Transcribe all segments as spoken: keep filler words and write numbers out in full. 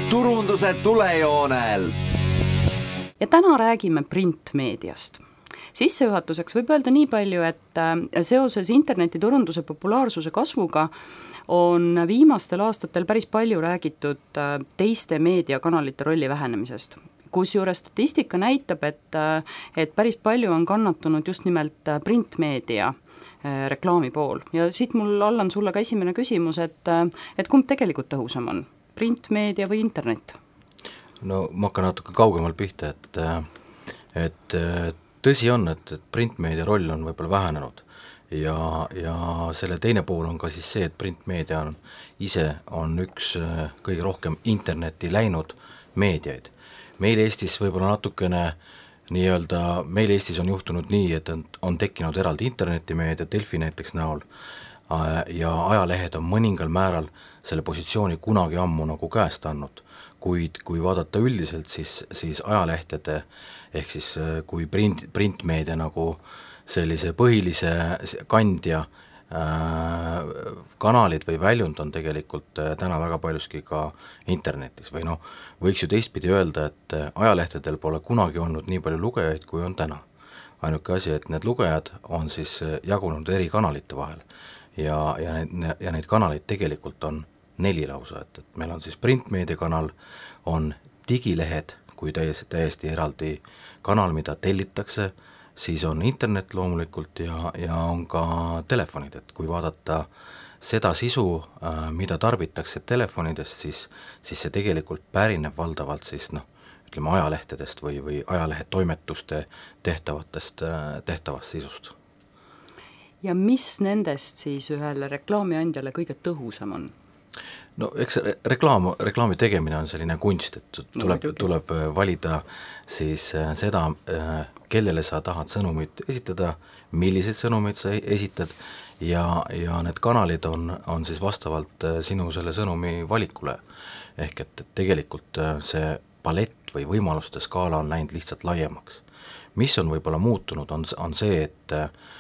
turunduse tulejoonel. Ja täna räägime printmeediast. Sissejuhatuseks võib öelda nii palju, et seoses internetiturunduse populaarsuse kasvuga on viimastel aastatel päris palju räägitud teiste meediakanalite rolli vähenemisest. Kusjuures statistika näitab, et, et päris palju on kannatunud just nimelt printmeedia reklaami pool. Ja siit mul Allan sulle ka esimene küsimus, et, et kumb tegelikult tõhusam on? Printmeedia või internet? No ma hakkan natuke kaugemal pihta, et, et tõsi on, et, et printmeedia roll on võib-olla vähenenud ja, ja selle teine pool on ka siis see, et printmeedia on, ise on üks kõige rohkem interneti läinud meediaid. Meil Eestis võib-olla natukene nii-öelda, meil Eestis on juhtunud nii, et on, on tekkinud eraldi internetimeedia, Delfi näiteks näol, ja ajalehed on mõningal määral selle positsiooni kunagi ammu nagu käest andnud, kuid kui vaadata üldiselt, siis, siis ajalehtede ehk siis kui print, printmeedia nagu sellise põhilise kandja äh, kanalid või väljund on tegelikult täna väga paljuski ka internetis või noh, võiks ju teistpidi öelda, et ajalehtedel pole kunagi olnud nii palju lugejaid, kui on täna. Ainuke asi, et need lugejad on siis jagunud eri kanalite vahel ja, ja, neid, ja neid kanaleid tegelikult on neli lausa, et, et meil on siis printmeedia kanal, on digilehed kui täiesti, täiesti eraldi kanal, mida tellitakse, siis on internet loomulikult ja, ja on ka telefonid, et kui vaadata seda sisu, mida tarbitakse telefonidest, siis, siis see tegelikult pärineb valdavalt siis noh, ütleme ajalehtedest või, või ajalehetoimetuste tehtavatest, tehtavast sisust. Ja mis nendest siis ühele reklaamiandjale kõige tõhusam on? No eks reklaam, reklaami tegemine on selline kunst, et tuleb, no, tuleb valida siis seda, kellele sa tahad sõnumit esitada, millised sõnumid sa esitad ja, ja need kanalid on, on siis vastavalt sinu selle sõnumi valikule. Ehk et tegelikult see palett või võimaluste skaala on läinud lihtsalt laiemaks. Mis on võib-olla muutunud, on, on see, et,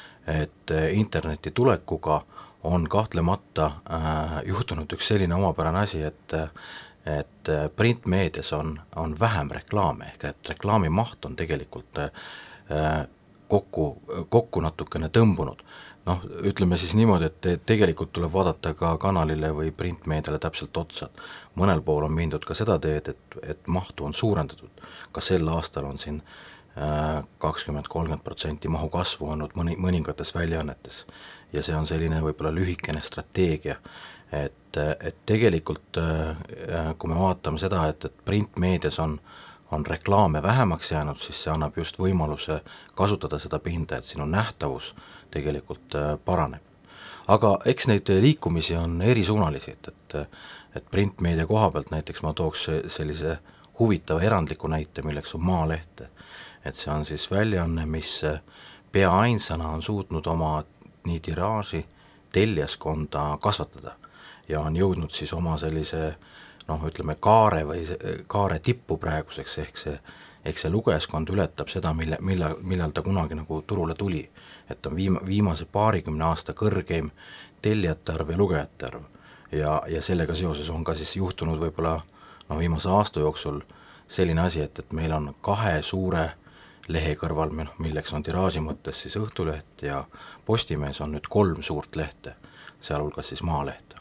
et interneti tulekuga on kahtlemata äh, juhtunud üks selline omapärane asi, et, et printmeedias on, on vähem reklaame, ehk et reklaami maht on tegelikult äh, kokku, kokku natukene tõmbunud. Noh, ütleme siis niimoodi, et tegelikult tuleb vaadata ka kanalile või printmeediale täpselt otsa. Mõnel pool on mindud ka seda teed, et, et mahtu on suurendatud. Ka sel aastal on siin kakskümmend kolmkümmend protsenti mahu kasvu olnud mõni, mõningates väljaannetes ja see on selline võib-olla lühikene strateegia, et, et tegelikult kui me vaatame seda, et, et printmeedias on, on reklaame vähemaks jäänud, siis see annab just võimaluse kasutada seda pinda, et sinu nähtavus tegelikult paraneb. Aga eks neid liikumisi on erisuunalisi, et, et, et printmeedia koha pealt näiteks ma tooks sellise huvitava erandliku näite, milleks on Maalehte. Et see on siis väljaanne, mis pea ainsana on suutnud oma nii tiraaži teljaskonda kasvatada ja on jõudnud siis oma sellise noh, ütleme kaare või kaare tippu praeguseks, ehk see, ehk see lugejaskond ületab seda, mille, mille, millal ta kunagi nagu turule tuli. Et on viima, viimase paarikümne aasta kõrgeim tellijate arv ja lugejate arv ja, ja sellega seoses on ka siis juhtunud võib-olla no, viimase aasta jooksul selline asi, et, et meil on kahe suure lehe kõrval, milleks on tiraaži mõttes siis Õhtuleht ja Postimees on nüüd kolm suurt lehte, sealhulgas siis Maalehte.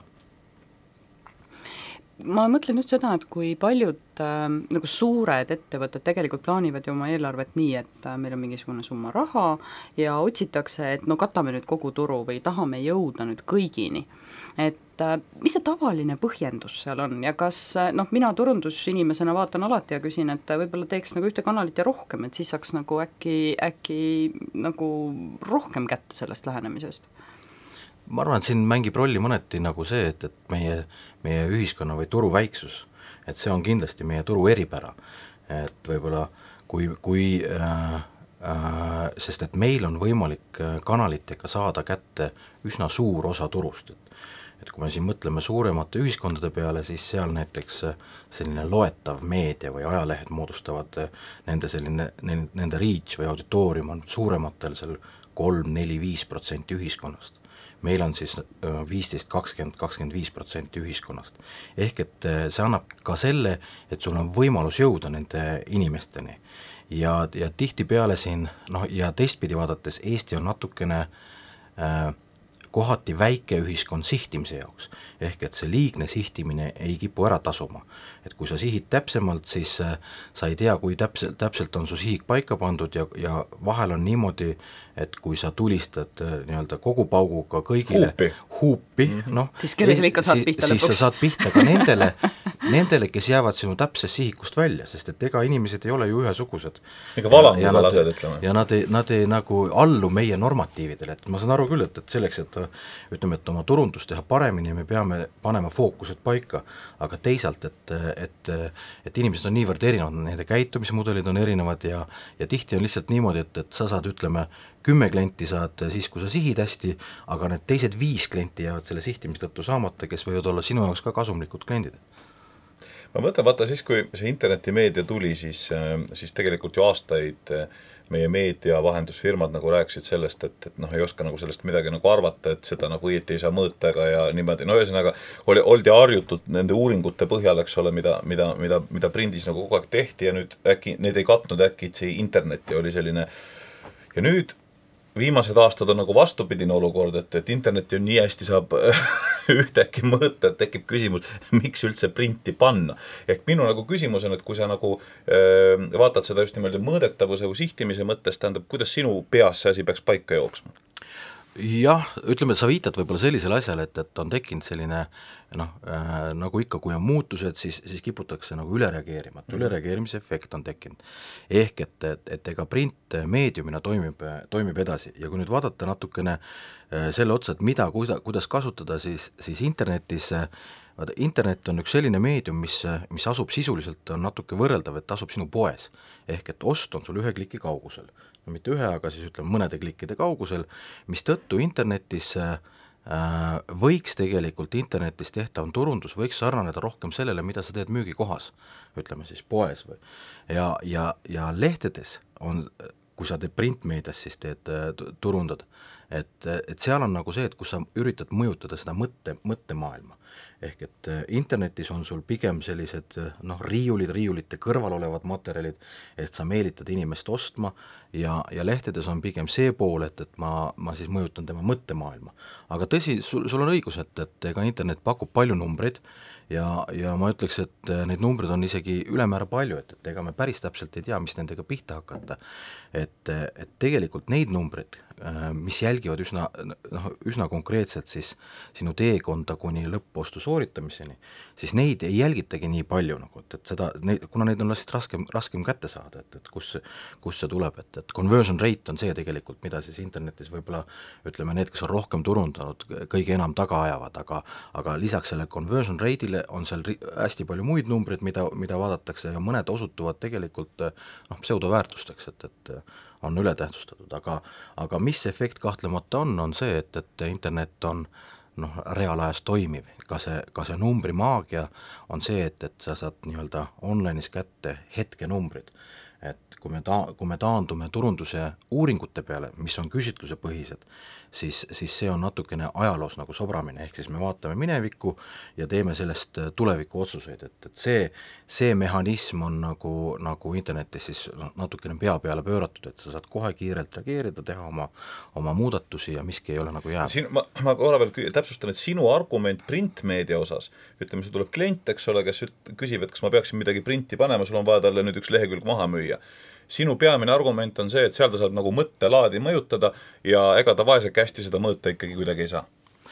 Ma mõtlen just seda, et kui paljud äh, nagu suured ettevõtted tegelikult plaanivad ju oma eelarvet nii, et äh, meil on mingisugune summa raha ja otsitakse, et no katame nüüd kogu turu või tahame jõuda nüüd kõigini. Et äh, mis see tavaline põhjendus seal on ja kas, noh, mina turundusinimesena vaatan alati ja küsin, et võib-olla teeks nagu ühte kanalit ja rohkem, et siis saaks nagu äkki, äkki nagu rohkem kätte sellest lähenemisest? Ma arvan, et siin mängib rolli mõneti nagu see, et, et meie, meie ühiskonna või turu väiksus, et see on kindlasti meie turu eripära, et võib-olla kui, kui äh, äh, sest et meil on võimalik kanalitega saada kätte üsna suur osa turust, et, et kui me siin mõtleme suuremate ühiskondade peale, siis seal näiteks selline loetav meedia või ajalehed moodustavad nende selline, nende reach või auditoorium on suurematel seal kolm, neli, viis protsenti ühiskonnast. meil on siis viisteist, kakskümmend, kakskümmend viis protsenti ühiskonnast. Ehk et see annab ka selle, et sul on võimalus jõuda nende inimesteni. Ja, ja tihtipeale siin, noh ja teistpidi vaadates, Eesti on natukene äh, kohati väike ühiskond sihtimise jaoks, ehk et see liigne sihtimine ei kipu ära tasuma. Et kui sa sihid täpsemalt, siis äh, sa ei tea, kui täpselt, täpselt on su sihik paika pandud ja, ja vahel on niimoodi, et kui sa tulistad äh, nii-öelda kogu pauguga kõigile huupi, huupi mm-hmm. noh, siis kellele ikka saad pihta lõpuks? Siis sa saad pihta ka nendele, nendele, kes jäävad sinu täpsest sihikust välja, sest et ega inimesed ei ole ju ühesugused. Ega valanguga lased, ütleme. Ja nad ei, nad ei nagu allu meie normatiividele, et ma saan aru küll, et, et selleks, et ütleme, et oma turundust teha paremini, me peame panema fookused paika, aga teisalt, et, et, et inimesed on niivõrd erinevad, nende käitumismudelid on erinevad ja, ja tihti on lihtsalt niimoodi, et, et sa saad, ütleme, kümme klienti saad siis, kui sa sihid hästi, aga need teised viis klienti jäävad selle sihtimise tõttu saamata, kes võivad olla sinu jaoks ka kasumlikud kliendid. Ma mõtlen, vaata siis, kui see internetimeedia tuli, siis, siis tegelikult ju aastaid meie meediavahendusfirmad nagu rääkisid sellest, et, et noh, ei oska nagu sellest midagi nagu arvata, et seda nagu õieti ei saa mõõta ega ja niimoodi, no ühesõnaga oli, oldi harjutud nende uuringute põhjal, eks ole, mida, mida, mida, mida prindis nagu kogu aeg tehti ja nüüd äkki, need ei katnud äkki, et see internet oli selline ja nüüd viimased aastad on nagu vastupidine olukord, et, et interneti on nii hästi saab ühtäkki mõõta, et tekib küsimus, miks üldse printi panna. Ehk minu nagu küsimus on, et kui sa nagu öö, vaatad seda just niimoodi mõõdetavuse või sihtimise mõttes, tähendab, kuidas sinu peas see asi peaks paika jooksma? Jah, ütleme, et sa viitad võib-olla sellisele asjale, et, et on tekkinud selline noh, äh, nagu ikka, kui on muutused, siis, siis kiputakse nagu ülereageerima, et ülereageerimise efekt on tekkinud. Ehk et, et, et ega print meediumina toimib, toimib edasi ja kui nüüd vaadata natukene äh, selle otsa, et mida, kuida, kuidas kasutada, siis, siis internetis äh, vaata, internet on üks selline meedium, mis, mis asub sisuliselt, on natuke võrreldav, et asub sinu poes. Ehk et ost on sul ühe kliki kaugusel. No mitte ühe, aga siis ütleme mõnede klikkide kaugusel, mis tõttu internetis äh, võiks tegelikult internetis tehtav turundus, võiks sarnaneda rohkem sellele, mida sa teed müügikohas, ütleme siis poes või. Ja, ja, ja lehtedes on, kui sa teed printmeedias, siis teed äh, turundad, et, et seal on nagu see, et kus sa üritad mõjutada seda mõtte, mõttemaailma. Ehk et internetis on sul pigem sellised noh, riiulid, riiulite kõrval olevad materjalid, et sa meelitad inimest ostma ja, ja lehtedes on pigem see pool, et, et ma, ma siis mõjutan tema mõttemaailma. Aga tõsi, sul, sul on õigus, et, et ega internet pakub palju numbreid ja, ja ma ütleks, et neid numbreid on isegi ülemäära palju, et, et ega me päris täpselt ei tea, mis nendega pihta hakata. Et, et tegelikult neid numbreid, mis jälgivad üsna, noh, üsna konkreetselt siis sinu teekonda kuni lõppostu sooritamiseni, siis neid ei jälgitagi nii palju, nagu, et, et seda, neid, kuna neid on lihtsalt raskem, raskem kätte saada, et, et kus, kus see tuleb, et, et conversion rate on see tegelikult, mida siis internetis võib-olla ütleme, need, kes on rohkem turundanud, kõige enam taga ajavad, aga, aga lisaks selle conversion rate'ile on seal hästi palju muid numbreid, mida, mida vaadatakse ja mõned osutuvad tegelikult noh, pseudoväärtusteks, et, et on ületähtsustatud, aga, aga mis efekt kahtlemata on, on see, et, et internet on noh, reaalajas toimiv, ka see, ka see numbri maagia on see, et, et sa saad nii-öelda online'is kätte hetke numbrid, et kui me, ta, kui me taandume turunduse uuringute peale, mis on küsitluse põhised, siis, siis see on natukene ajaloos nagu sobramine, ehk siis me vaatame minevikku ja teeme sellest tuleviku otsuseid, et, et see, see mehhanism on nagu, nagu internetis siis natukene pea peale pööratud, et sa saad kohe kiirelt reageerida, teha oma, oma muudatusi ja miski ei ole nagu jääb. Siin, ma, ma korra veel täpsustan, et sinu argument printmeedia osas, ütleme, see tuleb klient, eks ole, kes küsib, et kas ma peaksin midagi printi panema, sul on vaja talle nüüd üks lehekülg maha müüa. Sinu peamine argument on see, et seal ta saab nagu mõttelaadi mõjutada ja ega ta vaese kästi seda mõõta ikkagi kuidagi ei saa.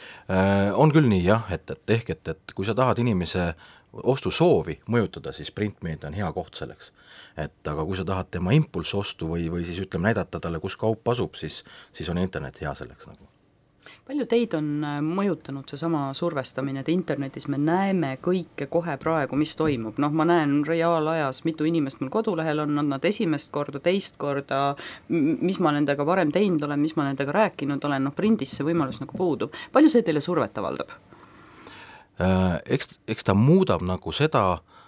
Äh, on küll nii jah, et, et ehk, et, et kui sa tahad inimese ostusoovi mõjutada, siis printmeedia on hea koht selleks. Et aga kui sa tahad tema impulsostu või, või siis ütleme näidata talle, kus kaup asub, siis, siis on internet hea selleks nagu. Palju teid on mõjutanud see sama survestamine, et internetis me näeme kõike kohe praegu, mis toimub. Noh, ma näen reaalajas, mitu inimest mul kodulehel on, on nad esimest korda, teist korda, mis ma nendega varem teinud olen, mis ma nendega rääkinud olen, noh, prindis see võimalus nagu puudub. Palju see teile survet avaldab? Eks, eks ta muudab nagu seda,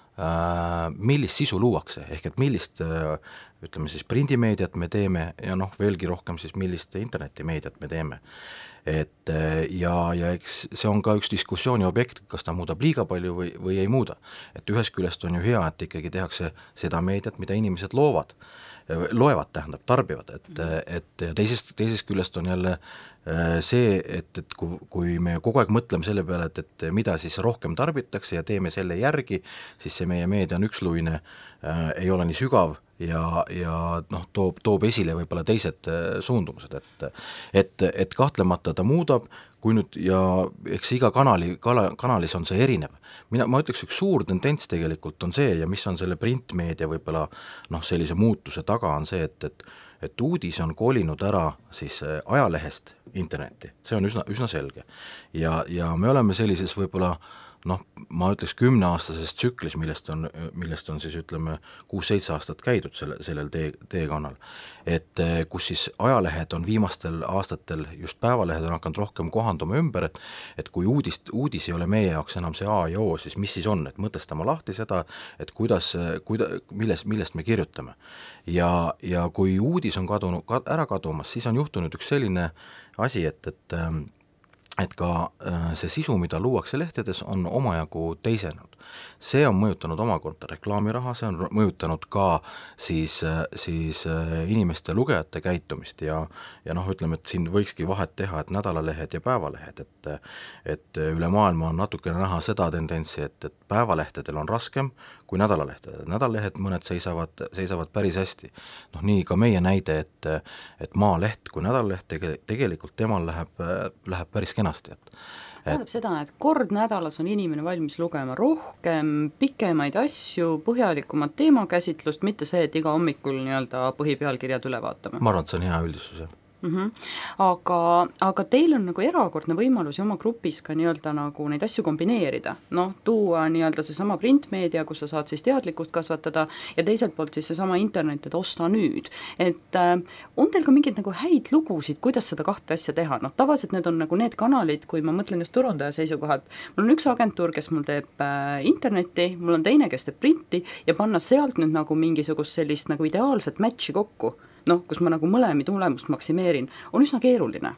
millist sisu luuakse, ehk et millist ütleme siis prindimeediat me teeme ja noh, veelgi rohkem siis millist internetimeediat me teeme. et ja, ja eks see on ka üks diskussiooni objekt, kas ta muudab liiga palju või, või ei muuda. Et ühest küljest on ju hea, et ikkagi tehakse seda meediat, mida inimesed loovad, loevad, tähendab, tarbivad, et, et teisest, teisest küljest on jälle see, et, et kui, kui me kogu aeg mõtleme selle peale, et, et mida siis rohkem tarbitakse ja teeme selle järgi, siis see meie meedia on üksluine, äh, ei ole nii sügav ja, ja noh, toob, toob esile võib-olla teised suundumused, et et, et kahtlemata ta muudab, kui nüüd ja eks iga kanali, kala, kanalis on see erinev. Mina, ma ütleks, üks suur tendents tegelikult on see ja mis on selle printmeedia võib-olla noh, sellise muutuse taga on see, et, et et uudis on kolinud ära siis ajalehest internetti, see on üsna, üsna selge. Ja, ja me oleme sellises võib-olla noh, ma ütleks kümneaastases tsüklis, millest on, millest on siis ütleme kuus-seitse aastat käidud selle, sellel tee, teekonnal, et kus siis ajalehed on viimastel aastatel, just päevalehed on hakanud rohkem kohanduma ümber, et, et kui uudist, uudis ei ole meie jaoks enam see A ja O, siis mis siis on, et mõtestama lahti seda, et kuidas, kuida, millest, millest me kirjutame. Ja, ja kui uudis on kadunud, ära kadumas, siis on juhtunud üks selline asi, et, et et ka see sisu, mida luuakse lehtedes, on omajagu teisenud. See on mõjutanud omakorda reklaamiraha, see on mõjutanud ka siis, siis inimeste lugejate käitumist ja, ja noh, ütleme, et siin võikski vahet teha, et nädalalehed ja päevalehed, et, et üle maailma on natukene näha seda tendentsi, et, et päevalehtedel on raskem kui nädalalehtedel. Nädalalehed mõned seisavad, seisavad päris hästi. Noh, nii ka meie näide, et, et Maaleht kui nädalaleht tegelikult temal läheb, läheb päris kenasti, et tähendab seda, et kord nädalas on inimene valmis lugema rohkem, pikemaid asju, põhjalikumat teemakäsitlust, mitte see, et iga hommikul nii-öelda põhipealkirjad üle vaatame. Ma arvan, et see on hea üldistus, jah. Mm -hmm. aga, aga teil on nagu erakordne võimalus oma grupis ka nii-öelda nagu neid asju kombineerida, noh, tuua nii-öelda seesama printmeedia, kus sa saad siis teadlikkust kasvatada ja teiselt poolt siis seesama internet, et osta nüüd, et äh, on teil ka mingeid nagu häid lugusid, kuidas seda kahte asja teha, noh, tavaliselt need on nagu need kanalid, kui ma mõtlen just turundaja seisukohalt, mul on üks agentuur, kes mul teeb äh, internetti, mul on teine, kes teeb printi ja panna sealt nüüd nagu mingisugust sellist nagu ideaalset matchi kokku, noh, kus ma nagu mõlemi tulemust maksimeerin, on üsna keeruline.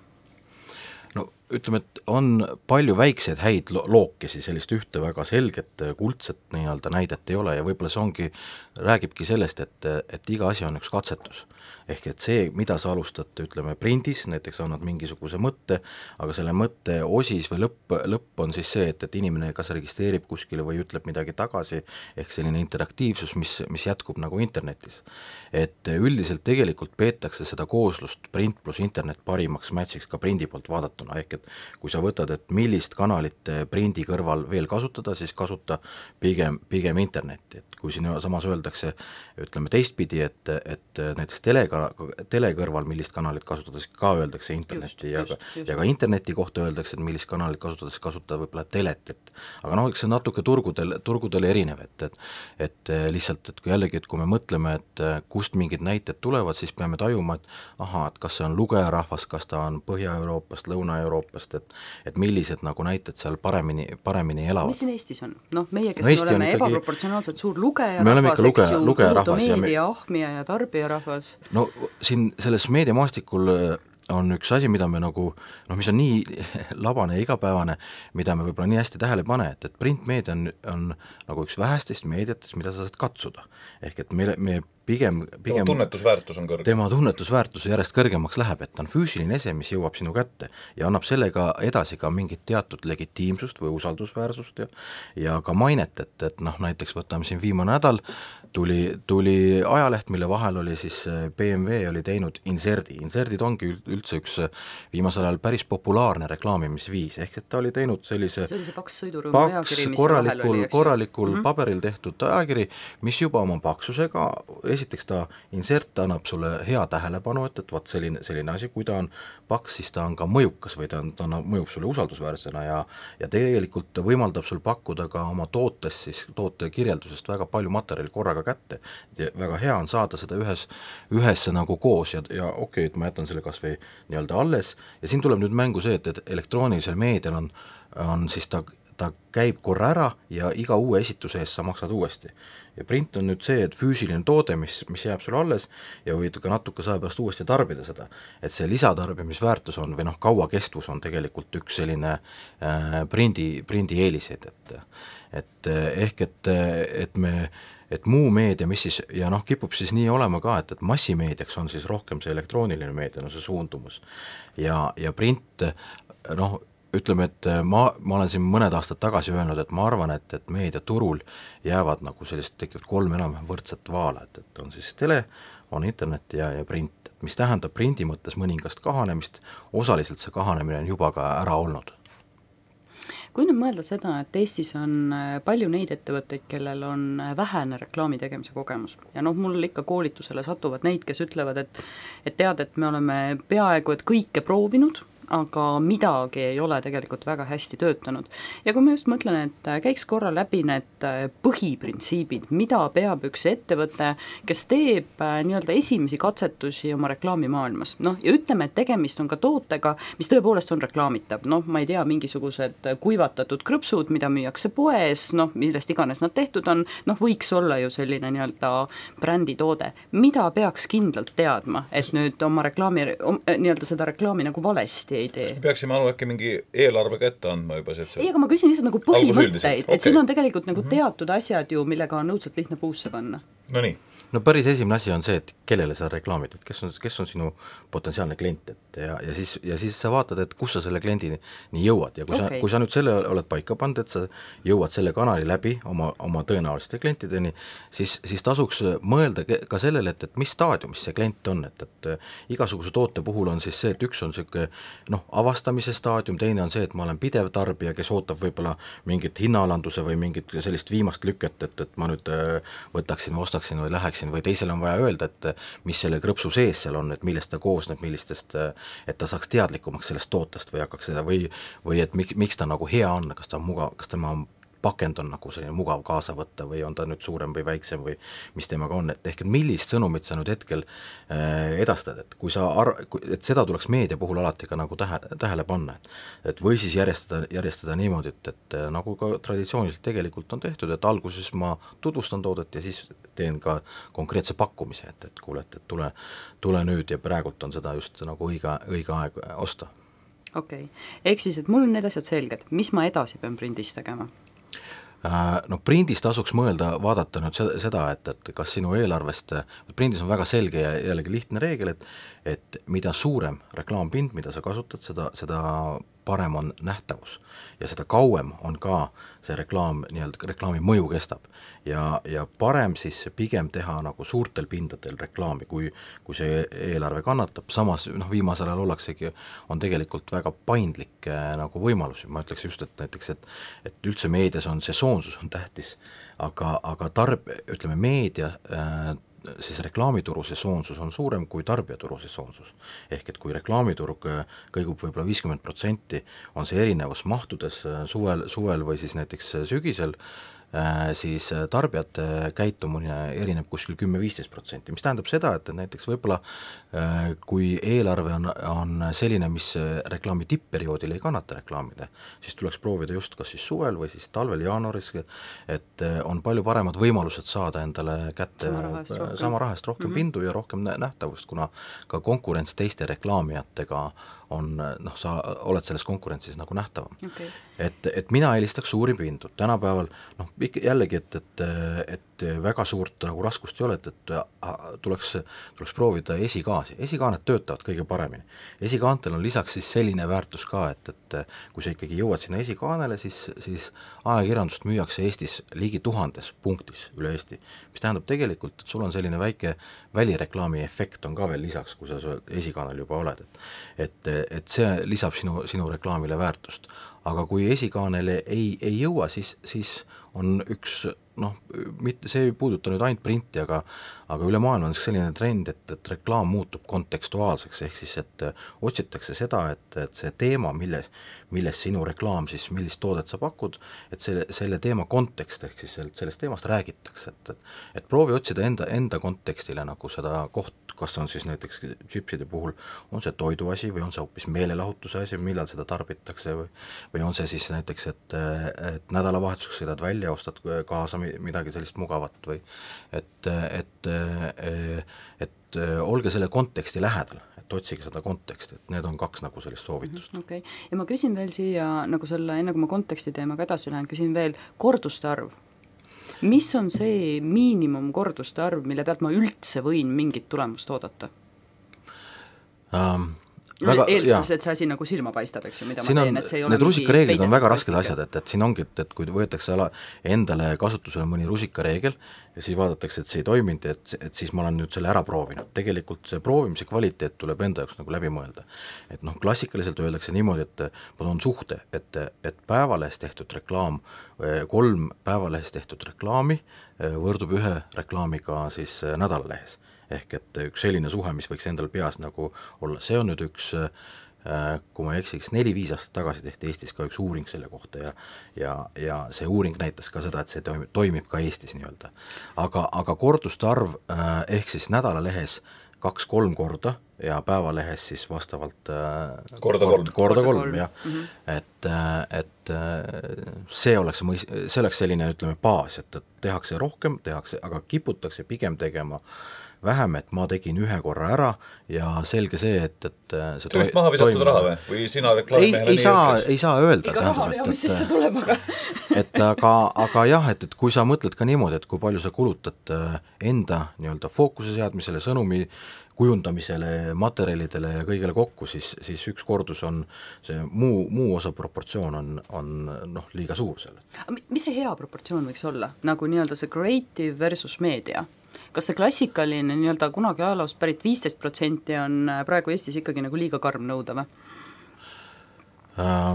No ütleme, et on palju väikseid häid lo- lookesi, sellist ühte väga selget kuldset nii-öelda näidet ei ole ja võib-olla see ongi, räägibki sellest, et, et iga asi on üks katsetus. Ehk et see, mida sa alustad, ütleme, prindis, näiteks annad mingisuguse mõtte, aga selle mõtte osis või lõpp, lõpp on siis see, et, et inimene kas registreerib kuskile või ütleb midagi tagasi, ehk selline interaktiivsus, mis, mis jätkub nagu internetis. Et üldiselt tegelikult peetakse seda kooslust print pluss internet parimaks matchiks ka prindi poolt vaadatuna, ehk et kui sa võtad, et millist kanalit prindi kõrval veel kasutada, siis kasuta pigem, pigem internetti, et kui siin samas öeldakse, ütleme teistpidi, et, et näiteks tele, tele kõrval, millist kanalit kasutades ka öeldakse internetti just, ja, just, just. ja ka interneti kohta öeldakse, et millist kanalit kasutades kasutada võib-olla telet, et aga noh, eks see natuke turgudel, turgudel erinev, et, et, et lihtsalt, et kui jällegi, et kui me mõtleme, et kust mingid näited tulevad, siis peame tajuma, et aha, et kas see on lugejarahvas, kas ta on Põhja-Euroopast, Lõuna-Euroopast, et, et millised nagu näited seal paremini, paremini elavad. Mis siin Eestis on? Noh, meie, kes no, me oleme ikkagi ebaproportsionaalselt suur lugejarahvas, luge, eks ju, meedia, me... ahmija ja tarbijarahvas. No siin selles meediamaastikul on üks asi, mida me nagu, noh, mis on nii labane ja igapäevane, mida me võib-olla nii hästi tähele pane, et, et printmeedia on, on nagu üks vähestest meediatest, mida sa saad katsuda. Ehk et me, me pigem, pigem tunnetusväärtus on kõrge. Tema tunnetusväärtus järjest kõrgemaks läheb, et ta on füüsiline ese, mis jõuab sinu kätte ja annab sellega edasi ka mingit teatud legitiimsust või usaldusväärsust ja, ja ka mainet, et, et noh, näiteks võtame siin viimane nädal, tuli, tuli ajaleht, mille vahel oli siis B M W oli teinud inserdi. Inserdid ongi üldse üks viimasel ajal päris populaarne reklaamimisviis, ehk et ta oli teinud sellise see oli see paks sõidurõõmu ajakiri, mis korralikul, oli, korralikul mm -hmm. paberil tehtud ajakiri, mis juba oma paksusega, esiteks ta insert annab sulle hea tähelepanu, et, et vaat selline, selline asi, kui ta on paks, siis ta on ka mõjukas või ta, on, ta mõjub sulle usaldusväärsena ja, ja tegelikult võimaldab sul pakkuda ka oma tootes, siis toote kirjeldusest väga palju materjali korraga kätte. Ja väga hea on saada seda ühes, ühes nagu koos ja, ja okei okay,, et ma jätan selle kas või nii-öelda alles ja siin tuleb nüüd mängu see, et, et elektroonilisel meedial on, on siis ta ta käib korra ära ja iga uue esituse eest sa maksad uuesti. Ja print on nüüd see, et füüsiline toode, mis, mis jääb sulle alles ja võid ka natuke saja pärast uuesti tarbida seda, et see lisatarbimisväärtus on või noh, kauakestvus on tegelikult üks selline äh, prindi, prindi eeliseid, et et ehk et, et me et muu meedia, mis siis, ja noh, kipub siis nii olema ka, et, et massimeediaks on siis rohkem see elektrooniline meedia, no see suundumus ja, ja print, noh, ütleme, et ma, ma olen siin mõned aastad tagasi öelnud, et ma arvan, et, et meediaturul jäävad nagu sellist, tekivad kolm enam võrdset vaala, et, et on siis tele, on internet ja, ja print, mis tähendab prindi mõttes mõningast kahanemist, osaliselt see kahanemine on juba ka ära olnud. Kui nüüd mõelda seda, et Eestis on palju neid ettevõtteid, kellel on vähene reklaami tegemise kogemus ja noh, mul ikka koolitusele satuvad neid, kes ütlevad, et, et tead, et me oleme peaaegu et kõike proovinud, aga midagi ei ole tegelikult väga hästi töötanud. Ja kui ma just mõtlen, et käiks korra läbi need põhiprintsiibid, mida peab üks ettevõte, kes teeb nii-öelda esimesi katsetusi oma reklaamimaailmas. Noh, ja ütleme, et tegemist on ka tootega, mis tõepoolest on reklaamitav. Noh, ma ei tea, mingisugused kuivatatud krõpsud, mida müüakse poes, noh, millest iganes nad tehtud on, noh, võiks olla ju selline nii-öelda bränditoode. Mida peaks kindlalt teadma, et nüüd oma reklaami, nii-öelda seda reklaami nagu valesti ei tee. Peaksime alu äkki mingi eelarvega ette andma juba see, et see... Ei, aga ma küsin lihtsalt nagu põhimõtteid, et okay. Siin on tegelikult nagu teatud asjad ju, millega on õudselt lihtne puusse panna. No nii. No päris esimene asi on see, et kellele sa reklaamid, et kes on, kes on sinu potentsiaalne klient, et ja, ja, siis, ja siis sa vaatad, et kus sa selle kliendini nii jõuad ja kui, okay. sa, kui sa nüüd selle oled paika pannud, et sa jõuad selle kanali läbi oma, oma tõenäoliste klientideni, siis, siis tasuks mõelda ka sellele, et, et mis staadiumis see klient on, et, et igasuguse toote puhul on siis see, et üks on selline noh, avastamise staadium, teine on see, et ma olen pidev tarbija, kes ootab võib-olla mingit hinnaalanduse või mingit sellist viimast lüket, et, et ma nüüd võtaksin, ostaksin või läheksin või teisel on vaja öelda, et mis selle krõpsu sees seal on, et millest ta koosneb, millistest, et ta saaks teadlikumaks sellest tootest või hakkaks seda või, või et miks, miks ta nagu hea on, kas ta on mugav, kas tema pakend on nagu selline mugav kaasa võtta või on ta nüüd suurem või väiksem või mis temaga on, et ehk et millist sõnumit sa nüüd hetkel äh, edastad, et kui sa ar-, et seda tuleks meedia puhul alati ka nagu tähe, tähele panna, et, et või siis järjestada, järjestada niimoodi, et, et nagu ka traditsiooniliselt tegelikult on tehtud, et alguses ma tutvustan toodet ja siis teen ka konkreetse pakkumise, et, et kuule, et, et tule, tule nüüd ja praegult on seda just nagu õige, õige aeg osta. Okei, okay. Ehk siis, et mul on need asjad selged, mis ma edasi pean prindis tegema? No prindis tasuks mõelda, vaadata nüüd seda, et, et kas sinu eelarvest, prindis on väga selge ja jällegi lihtne reegel, et, et mida suurem reklaampind, mida sa kasutad, seda, seda parem on nähtavus ja seda kauem on ka see reklaam, nii-öelda reklaami mõju kestab ja, ja parem siis pigem teha nagu suurtel pindadel reklaami, kui, kui see eelarve kannatab, samas noh, viimasel ajal ollaksegi, on tegelikult väga paindlik nagu võimalusi, ma ütleks just, et näiteks, et, et üldse meedias on sesoonsus on tähtis, aga, aga tarb, ütleme meedia äh, siis reklaamituru sesoonsus on suurem kui tarbijaturu sesoonsus. Ehk et kui reklaamiturg kõigub võib-olla viiskümmend protsenti, on see erinevus mahtudes suvel, suvel või siis näiteks sügisel, siis tarbijate käitumine erineb kuskil kümme-viisteist protsenti, mis tähendab seda, et näiteks võib-olla kui eelarve on, on selline, mis reklaami tippperioodil ei kannata reklaamida, siis tuleks proovida just kas siis suvel või siis talvel, jaanuaris, et on palju paremad võimalused saada endale kätte sama rahast rohkem, sama rahast rohkem mm-hmm. pindu ja rohkem nähtavust, kuna ka konkurents teiste reklaamijatega on, noh, sa oled selles konkurentsis nagu nähtavam. Okay. Et, et mina eelistaks suuri pindu. Tänapäeval, noh, jällegi, et, et, et väga suurt nagu raskust ei ole, et, et tuleks, tuleks proovida esikaasi. Esikaanet töötavad kõige paremini. Esikaantel on lisaks siis selline väärtus ka, et, et kui sa ikkagi jõuad sinna esikaanele, siis, siis ajakirjandust müüakse Eestis ligi tuhandes punktis üle Eesti, mis tähendab tegelikult, et sul on selline väike välireklaami efekt on ka veel lisaks, kui sa esikaanel juba oled, et, et et see lisab sinu, sinu reklaamile väärtust. Aga kui esikaanele ei, ei jõua, siis, siis on üks, noh, mitte, see ei puuduta nüüd ainult printi, aga, aga üle maailma on selline trend, et, et reklaam muutub kontekstuaalseks, ehk siis, et otsitakse seda, et, et see teema, milles, milles sinu reklaam siis, millist toodet sa pakud, et selle, selle teema kontekst, ehk siis sellest teemast räägitakse, et, et, et proovi otsida enda, enda kontekstile nagu seda koht, kas on siis näiteks chipside puhul, on see toiduasi või on see hoopis meelelahutuse asi, millal seda tarbitakse või, või on see siis näiteks, et, et nädalavahetuseks sõidad välja, ostad kaasa midagi sellist mugavat või et, et, et olge selle konteksti lähedal, et otsige seda konteksti, et need on kaks nagu sellist soovitust. Okei okay., ja ma küsin veel siia nagu selle, enne kui ma konteksti teemaga edasi lähen, küsin veel korduste arv. Mis on see miinimumkorduste arv, mille pealt ma üldse võin mingit tulemust oodata? Um, väga, eeldus, et see asi nagu silma paistab, eks ju, mida siin ma teen, et see ei ole need rusikareeglid on väga rasked plastika. asjad, et, et siin ongi, et, et kui võetakse ala, endale kasutusele mõni rusikareegel ja siis vaadatakse, et see ei toiminud, et, et siis ma olen nüüd selle ära proovinud. Tegelikult see proovimise kvaliteet tuleb enda jaoks nagu läbi mõelda. Et noh, klassikaliselt öeldakse niimoodi, et ma toon suhte, et, et päevalehes tehtud reklaam, kolm päevalehes tehtud reklaami võrdub ühe reklaamiga siis nädalalehes. Ehk et üks selline suhe, mis võiks endal peas nagu olla, see on nüüd üks, kui ma ei eksiks, neli-viis aastat tagasi tehti Eestis ka üks uuring selle kohta ja, ja, ja see uuring näitas ka seda, et see toimib, toimib ka Eestis nii-öelda. Aga, aga korduste arv ehk siis nädalalehes kaks-kolm korda ja päevalehes siis vastavalt korda kolm, korda, korda kolm, jah. Mm-hmm. Et, et see oleks, see oleks selline, ütleme, baas, et, et tehakse rohkem, tehakse, aga kiputakse pigem tegema vähem, et ma tegin ühe korra ära ja selge see, et, et see to- vist maha visatud raha või? Või sina reklaamimehele ei, ei, saa, ei saa öelda. Iga raha lea, mis sisse tuleb, aga et aga, aga jah, et, et kui sa mõtled ka niimoodi, et kui palju sa kulutad enda nii-öelda fookuse seadmisele, sõnumi kujundamisele, materjalidele ja kõigele kokku, siis, siis üks kordus on see muu, muu osa proportsioon on, on noh, liiga suur selle. Mis see hea proportsioon võiks olla? Nagu nii-öelda see creative versus media? Kas see klassikaline nii-öelda kunagi ajaloost pärit viisteist protsenti on praegu Eestis ikkagi nagu liiga karm nõuda või? Uh,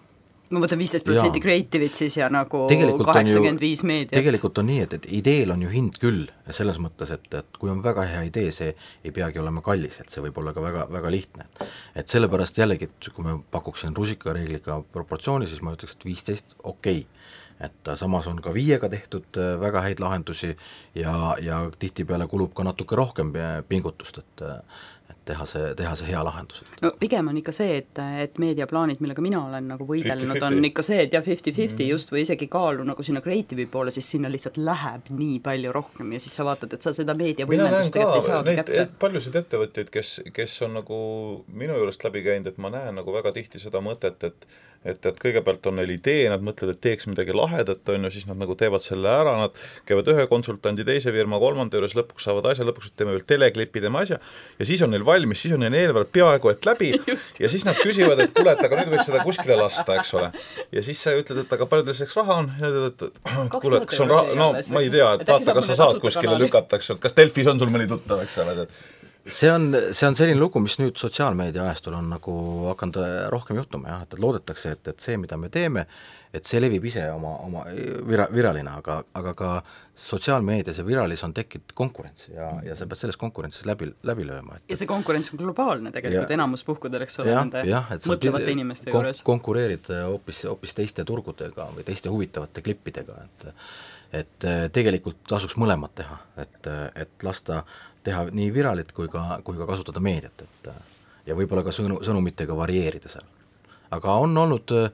ma mõtlen viisteist protsenti creative'it siis ja nagu kaheksakümmend viis meediat. Tegelikult on nii, et, et ideel on ju hind küll, selles mõttes, et, et kui on väga hea idee, see ei peagi olema kallis, et see võib olla ka väga, väga lihtne. Et sellepärast jällegi, et kui me pakuksin rusikareegliga proportsiooni, siis ma ütleks, et viisteist okei okay. Et samas on ka viiega tehtud väga häid lahendusi ja, ja tihtipeale kulub ka natuke rohkem pingutust, et, et teha, see, teha see hea lahendus. No pigem on ikka see, et, et meediaplaanid, millega mina olen nagu võidelnud, on ikka see, et jah, fifty fifty mm. just või isegi kaalu nagu sinna creative'i poole, siis sinna lihtsalt läheb nii palju rohkem ja siis sa vaatad, et sa seda meediavõimendust tegelikult ei saagi kätte. Et paljusid ettevõtteid, kes, kes on nagu minu juurest läbi käinud, et ma näen nagu väga tihti seda mõtet, et et, et kõigepealt on neil idee, nad mõtlevad, et teeks midagi lahedat, on ju, siis nad nagu teevad selle ära, nad käivad ühe konsultandi, teise firma, kolmanda juures, lõpuks saavad asja, lõpuks teeme veel teleklipi, teeme asja ja siis on neil valmis, siis on neil eelarve peaaegu et läbi Just. Ja siis nad küsivad, et kuule, et aga nüüd võiks seda kuskile lasta, eks ole. Ja siis sa ütled, et aga palju teil selleks raha on ja ütled, et kuule, kas on raha, no ma ei tea, et vaata, kas sa saad kuskile lükata, eks ole, kas Delfis on sul mõni tuttav, eks ole, et see on, see on selline lugu, mis nüüd sotsiaalmeedia ajastul on nagu hakanud rohkem juhtuma, jah, et loodetakse, et, et see, mida me teeme, et see levib ise oma, oma vira, viralina, aga, aga ka sotsiaalmeedias ja viralis on tekkinud konkurents ja, ja sa pead selles konkurentsis läbi, läbi lööma. Et, ja see konkurents on globaalne tegelikult ja, enamus puhkudel, eks ole, ja, nende ja, mõtlevate inimeste kon- juures. Konkureerid hoopis, hoopis teiste turgudega või teiste huvitavate klippidega, et, et tegelikult tasuks mõlemad teha, et, et lasta teha nii viralit kui ka, kui ka kasutada meediat, et ja võib-olla ka sõnu, sõnumitega varieerida seal. Aga on olnud äh,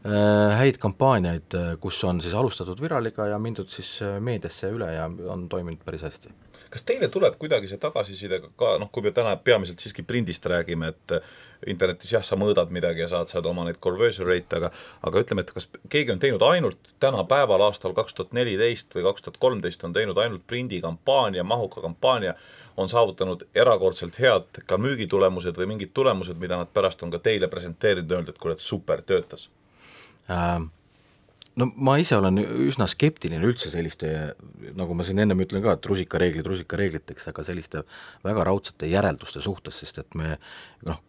häid kampaaniaid, kus on siis alustatud viraliga ja mindud siis meediasse üle ja on toiminud päris hästi. Kas teile tuleb kuidagi see tagasiside ka, noh, kui me täna peamiselt siiski prindist räägime, et internetis jah, sa mõõdad midagi ja saad, saad oma neid conversion rate, aga, aga ütleme, et kas keegi on teinud ainult täna päeval aastal kaks tuhat neliteist või kaks tuhat kolmteist on teinud ainult prindi kampaania, mahuka kampaania, on saavutanud erakordselt head ka müügitulemused või mingid tulemused, mida nad pärast on ka teile presenteerinud ja öelnud, et kuule, et super, töötas? Ähm. No ma ise olen üsna skeptiline üldse selliste, nagu ma siin ennem ütlen ka, et rusikareeglid rusikareegliteks, aga selliste väga raudsete järelduste suhtes, sest et me noh,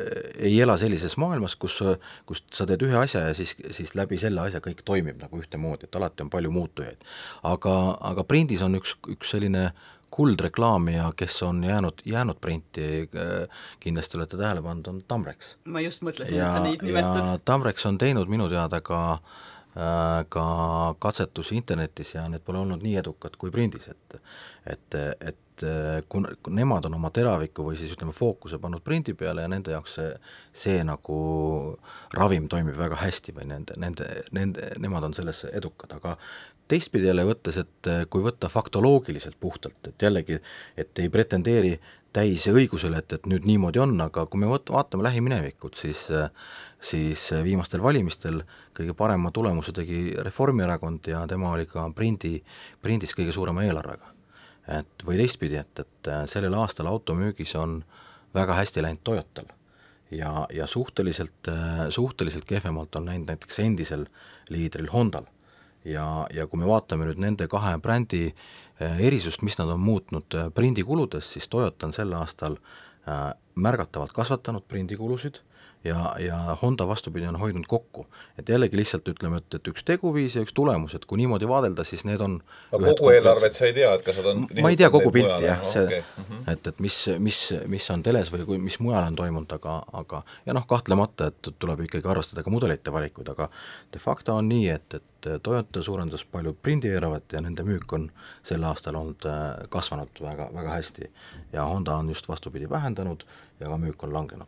ei ela sellises maailmas, kus, kus sa teed ühe asja ja siis, siis läbi selle asja kõik toimib nagu ühtemoodi, et alati on palju muutujaid. Aga, aga prindis on üks, üks selline kuldreklaamija, kes on jäänud, jäänud printi, kindlasti olete tähele pannud, on Tamrex. Ma just mõtlesin, ja, et sa neid nimetad. Ja Tamrex on teinud minu teada ka ka katsetusi internetis ja need pole olnud nii edukad kui prindis, et et, et kun, kun nemad on oma teraviku või siis ütleme fookuse pannud prindi peale ja nende jaoks see, see nagu ravim toimib väga hästi või nende, nende, nende, nemad on selles edukad, aga teistpidi jälle võttes, et kui võtta faktoloogiliselt puhtalt, et jällegi, et ei pretendeeri täis õigusele, et, et nüüd niimoodi on, aga kui me võt, vaatame lähiminevikut, siis, siis viimastel valimistel kõige parema tulemuse tegi Reformierakond ja tema oli ka prindi, prindis kõige suurema eelarvega. Et või teistpidi, et, et sellel aastal automüügis on väga hästi läinud Toyotal ja, ja suhteliselt, suhteliselt kehvemalt on näinud näiteks endisel liidril Hondal. Ja, ja kui me vaatame nüüd nende kahe brändi erisust, mis nad on muutnud prindikuludes, siis Toyota on sel aastal märgatavalt kasvatanud prindikulusid ja, ja Honda vastupidi on hoidnud kokku. Et jällegi lihtsalt ütleme, et, et üks teguviis ja üks tulemus, et kui niimoodi vaadelda, siis need on aga kogu eelarvet sa ei tea, et kas nad on ma ei tea kogu pilti, jah, see, okay. uh-huh. et, et mis, mis, mis on teles või kui, mis mujal on toimunud, aga, aga ja noh, kahtlemata, et tuleb ikkagi arvestada ka mudelite valikuid, aga de facto on nii, et, et Toyota suurendas palju prindi eelarvet ja nende müük on sel aastal olnud kasvanud väga, väga hästi ja Honda on just vastupidi vähendanud ja ka müük on langenud.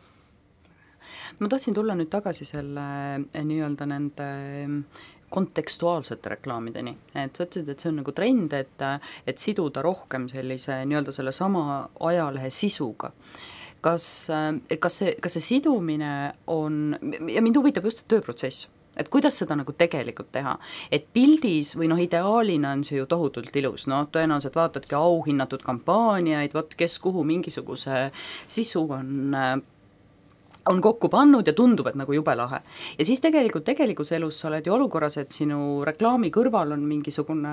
Ma tahtsin tulla nüüd tagasi selle nii-öelda nende kontekstuaalsete reklaamideni, et sa ütlesid, et see on nagu trend, et, et siduda rohkem sellise nii-öelda selle sama ajalehe sisuga. Kas, kas, see, kas see sidumine on, ja mind huvitab just tööprotsess, et kuidas seda nagu tegelikult teha, et pildis või noh, ideaalina on see ju tohutult ilus, no tõenäoliselt vaatadki auhinnatud kampaaniaid, vaat kes kuhu mingisuguse sisu on on kokku pannud ja tundub, et nagu jube lahe. Ja siis tegelikult tegelikus elus sa oled ju olukorras, et sinu reklaami kõrval on mingisugune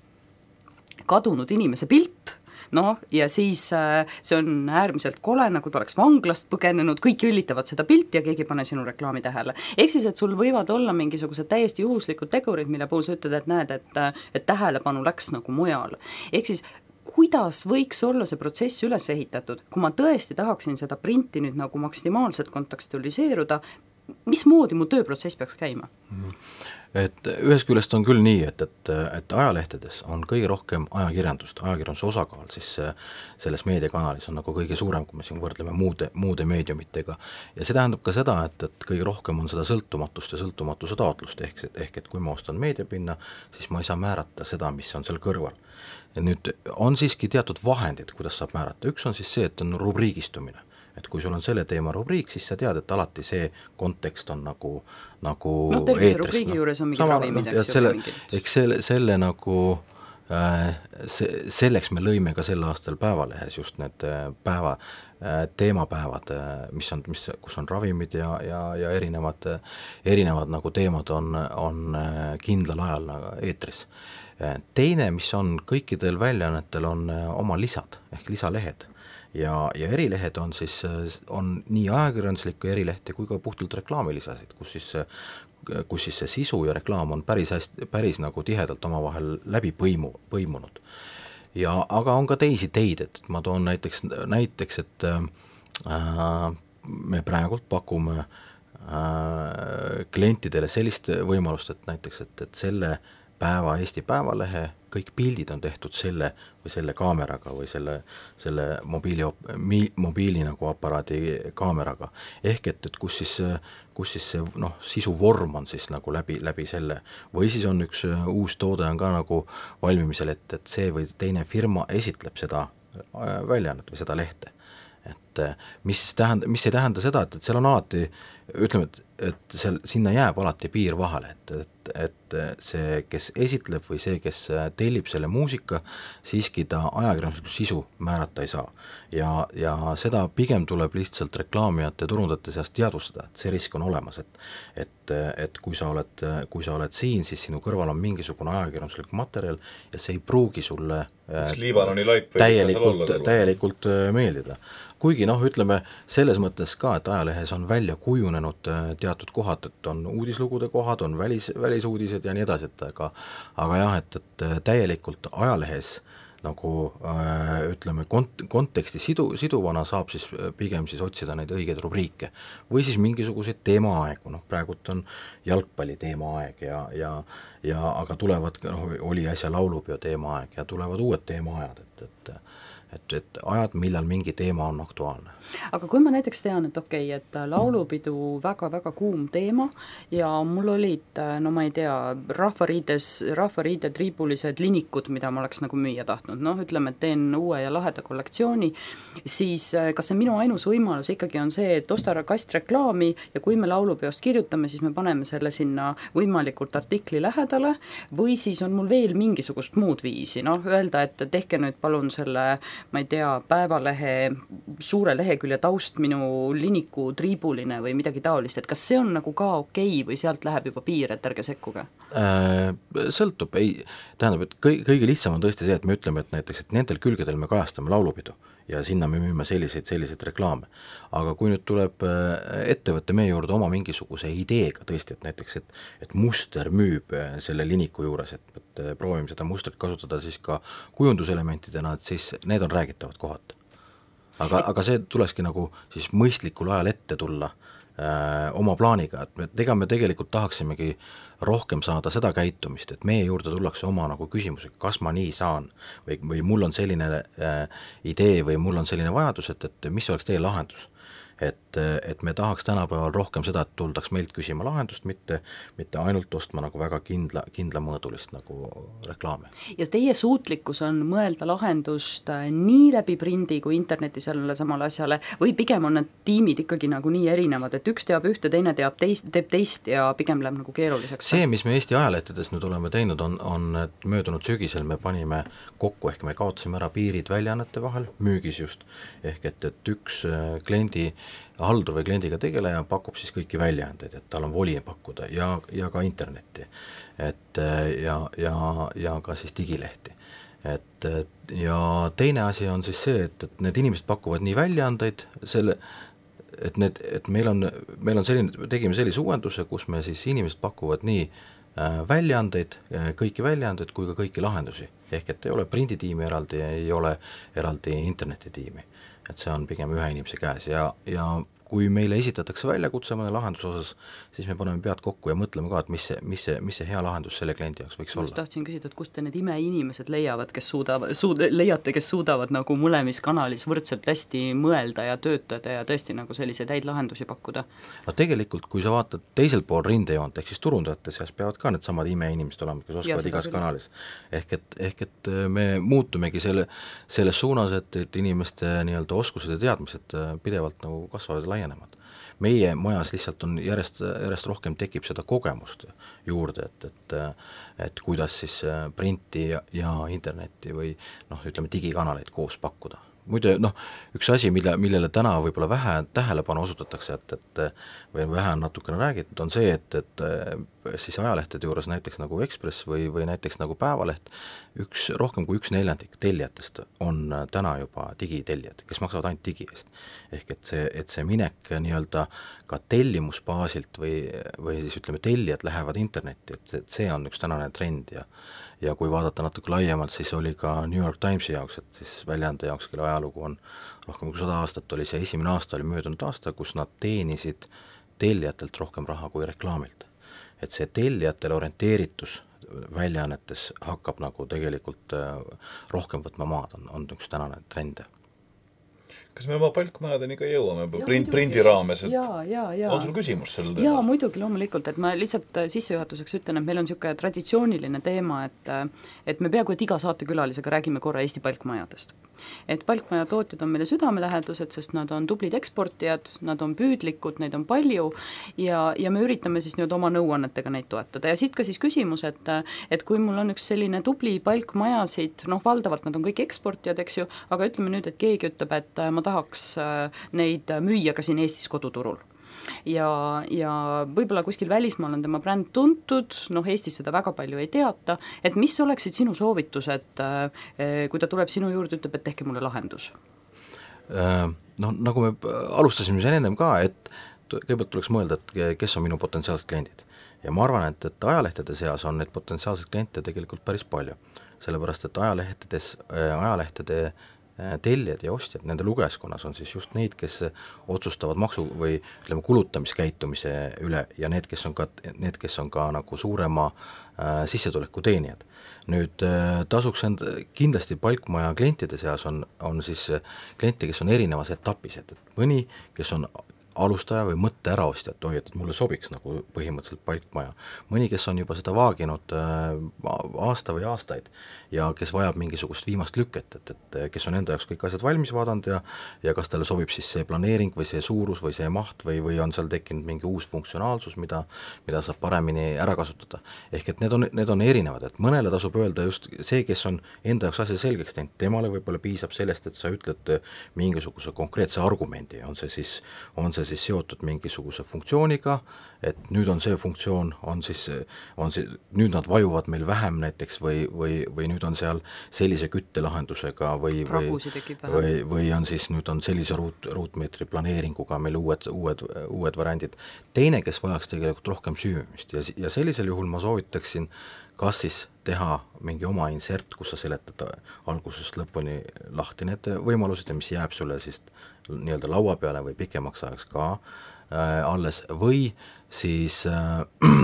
kadunud inimese pilt, no ja siis see on äärmiselt kole, nagu ta oleks vanglast põgenenud, kõik üllitavad seda pilti ja keegi ei pane sinu reklaami tähele. Ehk siis, et sul võivad olla mingisugused täiesti juhuslikud tegurid, mille puhul sa ütled, et näed, et, et tähelepanu läks nagu mujal. Ehk siis kuidas võiks olla see protsess üles ehitatud, kui ma tõesti tahaksin seda printi nüüd nagu maksimaalselt kontekstualiseeruda, mismoodi mu tööprotsess peaks käima? Et ühest küljest on küll nii, et, et, et ajalehtedes on kõige rohkem ajakirjandust, ajakirjanduse osakaal siis selles meediakanalis on nagu kõige suurem, kui me siin võrdleme muude, muude meediumitega. Ja see tähendab ka seda, et, et kõige rohkem on seda sõltumatust ja sõltumatuse taotlust, ehk, ehk et kui ma ostan meediapinna, siis ma ei saa määrata seda, mis on seal kõrval. Ja nüüd on siiski teatud vahendid, kuidas saab määrata. Üks on siis see, et on rubriigistumine. Et kui sul on selle teema rubriik, siis sa tead, et alati see kontekst on nagu, nagu no tervise rubriigi no, juures on mingi ravimid, no, selle, eks selle, selle nagu äh, see, selleks me lõime ka sel aastal Päevalehes just need päeva, äh, teemapäevad, mis on, mis, kus on ravimid ja, ja, ja erinevad, erinevad nagu teemad on, on kindlal ajal nagu eetris. Teine, mis on kõikidel väljaannetel on oma lisad ehk lisalehed ja, ja erilehed on siis on nii ajakirjanduslikku erilehti kui ka puhtalt reklaamilisasid, kus siis, kus siis see sisu ja reklaam on päris, hästi, päris nagu tihedalt omavahel läbi põimu, põimunud. Ja, aga on ka teisi teid, et ma toon näiteks, näiteks et äh, me praegult pakume äh, klientidele sellist võimalust, et näiteks, et, et selle päeva Eesti Päevalehe, kõik pildid on tehtud selle või selle kaameraga või selle, selle mobiili, mobiili nagu aparaadi kaameraga. Ehk et, et kus siis, kus siis see noh, sisu vorm on siis nagu läbi, läbi selle. Või siis on üks uus toode on ka nagu valmimisel, et, et see või teine firma esitleb seda väljaannet või seda lehte. Et mis, tähend, mis ei tähenda seda, et, et seal on alati, ütleme, et, et seal, sinna jääb alati piir vahele, et, et, et see, kes esitleb või see, kes tellib selle muusika, siiski ta ajakirjanduslikku sisu määrata ei saa. Ja, ja seda pigem tuleb lihtsalt reklaamijate ja turundajate seast teadvustada, et see risk on olemas, et, et, et kui sa oled, kui sa oled siin, siis sinu kõrval on mingisugune ajakirjanduslik materjal ja see ei pruugi sulle täielikult, täielikult meeldida. Kuigi noh, ütleme selles mõttes ka, et ajalehes on välja kujunenud teatud kohad, et on uudislugude kohad, on välis, välisuudised ja nii edasi, et aga, aga jah, et, et täielikult ajalehes nagu äh, ütleme, kont-, konteksti sidu, siduvana saab siis pigem siis otsida neid õigeid rubriike või siis mingisuguseid teemaaegu, noh praegult on jalgpalli teemaaeg ja, ja ja aga tulevad, noh oli äsja laulupeo teemaaeg ja tulevad uued teemaajad, et, et et, et ajad, millal mingi teema on aktuaalne. Aga kui ma näiteks tean, et okei, et laulupidu väga-väga kuum teema ja mul olid, no ma ei tea, rahvariides, rahvariide triibulised linikud, mida ma oleks nagu müüa tahtnud, noh ütleme, et teen uue ja laheda kollektsiooni, siis kas see minu ainus võimalus ikkagi on see, et osta kast reklaami ja kui me laulupeost kirjutame, siis me paneme selle sinna võimalikult artikli lähedale või siis on mul veel mingisugust muud viisi, noh öelda, et tehke nüüd palun selle ma ei tea, Päevalehe suure lehekülje taust minu liniku triibuline või midagi taolist, et kas see on nagu ka okei või sealt läheb juba piir, et ärge sekkuge? Äh, sõltub, ei, tähendab, et kõige, kõige lihtsam on tõesti see, et me ütleme, et näiteks, et nendel külgedel me kajastame laulupidu ja sinna me müüme selliseid, selliseid reklaame. Aga kui nüüd tuleb ettevõtte meie juurde oma mingisuguse ideega tõesti, et näiteks, et, et muster müüb selle liniku juures, et, et proovime seda mustrit kasutada siis ka kujunduselementidena, et siis need on räägitavad kohad. Aga, aga see tulekski nagu siis mõistlikul ajal ette tulla öö, oma plaaniga, et me, ega me tegelikult tahaksimegi rohkem saada seda käitumist, et meie juurde tullakse oma nagu küsimusega, kas ma nii saan või, või mul on selline äh, idee või mul on selline vajadus, et, et mis oleks teie lahendus. Et, et me tahaks tänapäeval rohkem seda, et tuldaks meilt küsima lahendust, mitte, mitte ainult ostma nagu väga kindla, kindlamõõdulist nagu reklaami. Ja teie suutlikkus on mõelda lahendust nii läbi prindi kui interneti sellele samale asjale või pigem on need tiimid ikkagi nagu nii erinevad, et üks teab ühte, teine teab teist, teeb teist ja pigem läheb nagu keeruliseks? See, mis me Eesti ajalehtedes nüüd oleme teinud, on, on et möödunud sügisel me panime kokku, ehk me kaotasime ära piirid väljaannete vahel, müügis just, ehk et, et üks kliendi haldur või kliendiga tegeleja pakub siis kõiki väljaandeid, et tal on voli pakkuda ja, ja ka internetti, et ja, ja, ja ka siis digilehti. Et, et ja teine asi on siis see, et, et need inimesed pakuvad nii väljaandeid, selle, et, need, et meil on, meil on selline, tegime sellise uuenduse, kus me siis inimesed pakuvad nii äh, väljaandeid, kõiki väljaandeid kui ka kõiki lahendusi, ehk et ei ole prinditiimi eraldi, ei ole eraldi internetitiimi. Et see on pigem ühe inimese käes ja, ja kui meile esitatakse väljakutse mõne lahenduse osas, siis me paneme pead kokku ja mõtleme ka, et mis see, mis see, mis see hea lahendus selle kliendi jaoks võiks ma olla. tahtsin küsida, et kust te need imeinimesed leiavad, kes suudavad, suud, leiate, kes suudavad nagu mõlemis kanalis võrdselt hästi mõelda ja töötada ja tõesti nagu selliseid häid lahendusi pakkuda? No tegelikult, kui sa vaatad teisel pool rindejoont, ehk siis turundajate seas peavad ka need samad imeinimesed olema, kes oskavad igas küll. Kanalis. Ehk et, ehk et me muutumegi selle, selles suunas, et, et inimeste nii-öelda oskused ja teadmised pidevalt nagu kasvavad ja laienevad. Meie majas lihtsalt on järjest, järjest rohkem tekib seda kogemust juurde, et, et, et kuidas siis printi ja, ja internetti või noh, ütleme digikanaleid koos pakkuda. Muide, noh, üks asi, mille, millele täna võib-olla vähe tähelepanu osutatakse, et, et või vähe on natukene räägitud, on see, et, et siis ajalehtede juures näiteks nagu Ekspress või, või näiteks nagu Päevaleht, üks, rohkem kui üks neljandik tellijatest on täna juba digitellijad, kes maksavad ainult digi eest. Ehk et see, et see minek nii-öelda ka tellimusbaasilt või, või siis ütleme, tellijad lähevad internetti, et, et see on üks tänane trend ja ja kui vaadata natuke laiemalt, siis oli ka New York Timesi jaoks, et siis väljaande jaoks, kelle ajalugu on rohkem kui sada aastat, oli see esimene aasta, oli möödunud aasta, kus nad teenisid tellijatelt rohkem raha kui reklaamilt. Et see tellijatele orienteeritus väljaannetes hakkab nagu tegelikult rohkem võtma maad, on, on üks tänane trend. Kas me oma palkmajadeni ka jõuame print, prindi raames, et ja, ja, ja. on sul küsimus selle teema? Jaa, muidugi loomulikult, et ma lihtsalt sissejuhatuseks ütlen, et meil on niisugune traditsiooniline teema, et, et me peaaegu et iga saatekülalisega räägime korra Eesti palkmajadest. Et palkmaja tootjad on meile südamelähedased, sest nad on tublid eksportijad, nad on püüdlikud, neid on palju ja, ja me üritame siis nüüd oma nõuannetega neid toetada. Ja siit ka siis küsimus, et, et kui mul on üks selline tubli palkmajasid, noh valdavalt nad on kõik eksportijad, eks ju, aga ütleme nüüd, et keegi ütleb, et ma tahaks neid müüa ka siin Eestis koduturul. Ja, ja võib-olla kuskil välismaal on tema bränd tuntud, noh Eestis seda väga palju ei teata, et mis oleksid sinu soovitused, kui ta tuleb sinu juurde, ütleb, et tehke mulle lahendus? No nagu me alustasime siin ennem ka, et kõigepealt tuleks mõelda, et kes on minu potentsiaalsed kliendid. ja ma arvan, et, et ajalehtede seas on neid potentsiaalseid kliente tegelikult päris palju, sellepärast et ajalehtedes, ajalehtede tellijad ja ostjad, nende lugejaskonnas on siis just neid, kes otsustavad maksu või ütleme kulutamiskäitumise üle ja need, kes on ka, need, kes on ka nagu suurema äh, sissetuleku teenijad. Nüüd äh, tasuks end kindlasti Palkmaja klientide seas on, on siis kliente, kes on erinevas etapis, et mõni, kes on alustaja või mõtte äraostja, et oi, et mulle sobiks nagu põhimõtteliselt Palkmaja. Mõni, kes on juba seda vaaginud äh, aasta või aastaid ja kes vajab mingisugust viimast lükket, et, et kes on enda jaoks kõik asjad valmis vaadanud ja, ja kas talle sobib siis see planeering või see suurus või see maht või, või on seal tekkinud mingi uus funktsionaalsus, mida, mida saab paremini ära kasutada. Ehk et need on, need on erinevad, et mõnele tasub öelda just see, kes on enda jaoks asja selgeks teinud, temale võib-olla piisab sellest, et sa ütled mingisuguse konkreetse argumendi, on see siis, on see siis seotud mingisuguse funktsiooniga, et nüüd on see funktsioon, on siis, on see, nüüd nad vajuvad meil vähem näiteks või, või, või nüüd on seal sellise küttelahendusega või, või, või, või on siis nüüd on sellise ruut, ruutmeetri planeeringuga meil uued, uued, uued variandid. Teine, kes vajaks tegelikult rohkem süüvimist ja, ja sellisel juhul ma soovitaksin kas siis teha mingi oma insert, kus sa seletad algusest lõpuni lahti need võimalused ja mis jääb sulle siis nii-öelda laua peale või pikemaks ajaks ka äh, alles või siis äh,